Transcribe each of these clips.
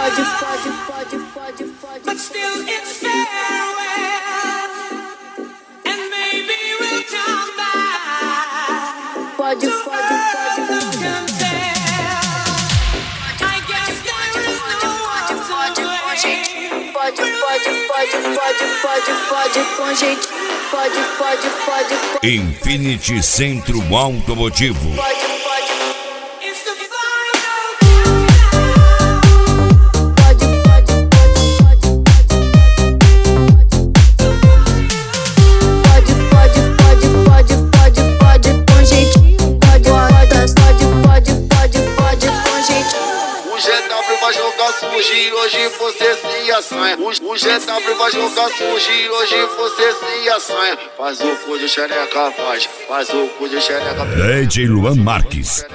But still it's farewell, and maybe we'll come back. Pode. Pode com jeitinho, pode. Infinity Centro Automotivo. E hoje você se assanha. O GW vai jogar sujo e hoje você se assanha. Faz o cu de xereca, faz o cu de xereca. DJ Luan Marques.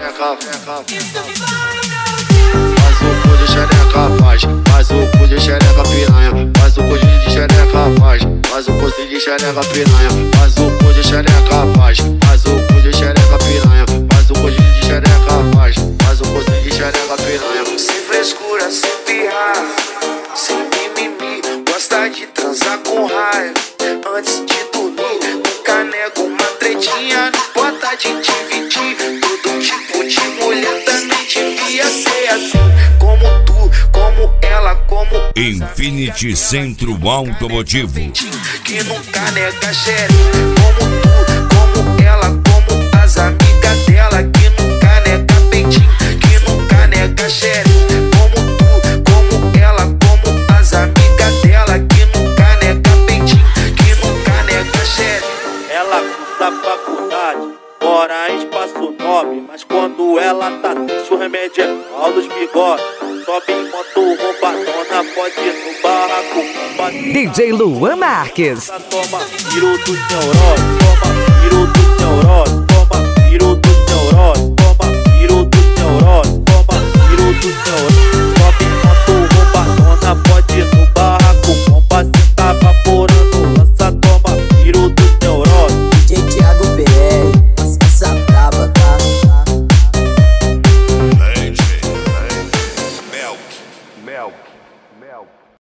Faz o cu de xereca, faz o cu de xereca piranha. Faz o cu de xereca, faz o cu de xereca piranha. Faz o cu de xereca, faz o cu de xereca piranha. Faz o cu de xereca, faz o cu de xereca piranha. Sem frescura, sem pirrar, sem mimimi. Gosta de transar com raiva antes de dormir. Nunca nego uma tretinha, não importa de dividir. Todo tipo de mulher também devia ser assim. Como tu, como ela, como Infinity Centro Automotivo. que nunca nega xereca. Como tu, como ela, como as amigas dela. Que nunca nega peitinho, que nunca nega xereca. Como tu, como ela, como as amigas dela. Que nunca nega peitinho, que nunca nega xereca. Ela cursa faculdade, mora em Espaço Nobre. Mas quando ela tá triste, o remédio é pau dos bigodes. Sobe em moto roubadona, pode ir no barraco. DJ Luan Marques. Toma tiro do neurose, toma tiro do neurose, toma tiro do neurose, toma tiro do neurose.